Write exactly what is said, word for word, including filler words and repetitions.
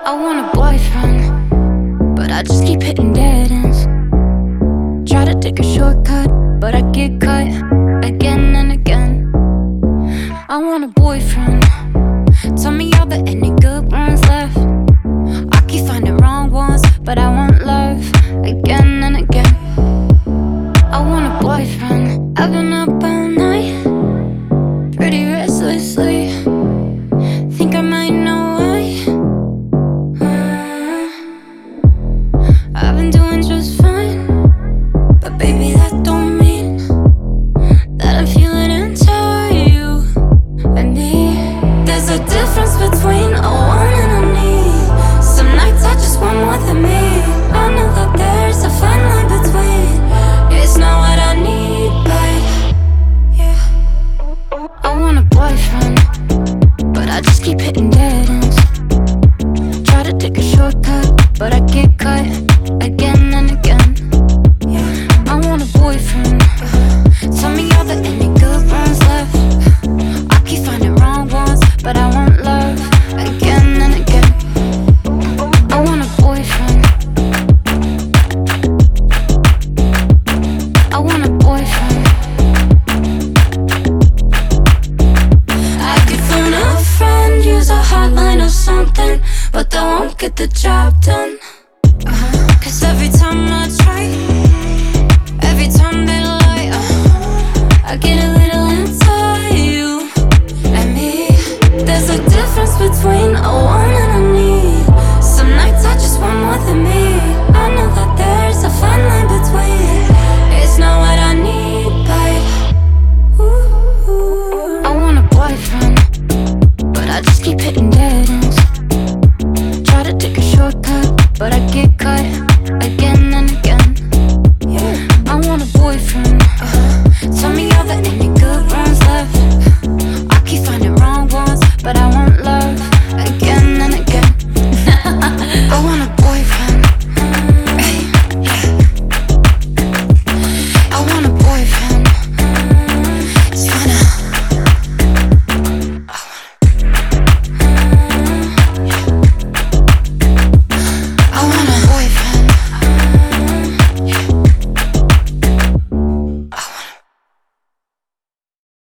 I want a boyfriend, but I just keep hitting dead ends. Try to take a shortcut, but I get cut again and again. I want a boyfriend. Tell me are there any good ones left? I keep finding wrong ones, but I want love again and again. I want a boyfriend. I've been up all night, pretty restlessly. Think I might know why. uh, I've been doing just fine, but baby that don't mean that I'm feeling into you and me. There's a difference between a want and a need. Some nights I just want more than me. I know that there's a fine line between. It's not what I need, but yeah. I want a boyfriend, but I just keep hitting dead ends. Try to take a shortcut, but I get cut again and again. Yeah. I want a boyfriend. Tell me are there any good ones left? I keep finding wrong ones, but I want love again and again. I want a boyfriend. I want a boyfriend. I could phone a friend, use a hotline or something, but they won't get the job done. uh-huh. Cause every time I try, every time they lie, uh, I get a little into you and me. There's a difference between a want and a need. Some nights I just want more than me. I know that there's a fine line between. It's not what I need, but ooh, I want a boyfriend, but I just keep hitting dead ends.